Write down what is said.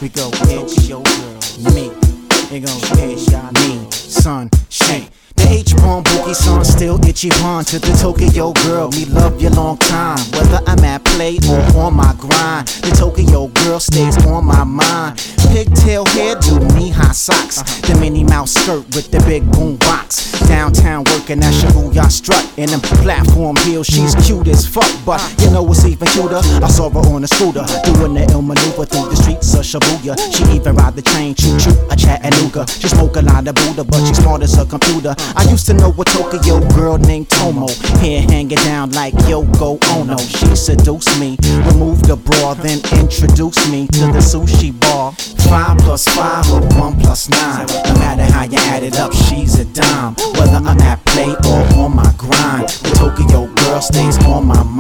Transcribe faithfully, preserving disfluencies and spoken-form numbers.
We go Tokyo girl, me. It goes bitch, me, son, she. The H-bomb boogie song still itchy on to the Tokyo girl. Me love you long time, whether I'm at play or on my grind. The Tokyo girl stays on my mind. Pigtail hairdo, knee-high socks, the Minnie Mouse skirt with the big boom box. Downtown working at Shibuya strut in them platform heels. She's cute as fuck, but you know what's even cuter? I saw her on a scooter doing the ill maneuver through the streets of Shibuya. She even ride the train, choo choo, a Chattanooga. She smoke a lot of Buddha, but she's smart as a computer. I used to know a Tokyo girl named Tomo, hair hanging down like Yoko Ono. She seduced me, removed the bra, then introduced me to the sushi bar. Five plus five or one plus nine, no matter how you add it up, she's a dime. Whether I'm at play or on my grind, the Tokyo girl stays on my mind.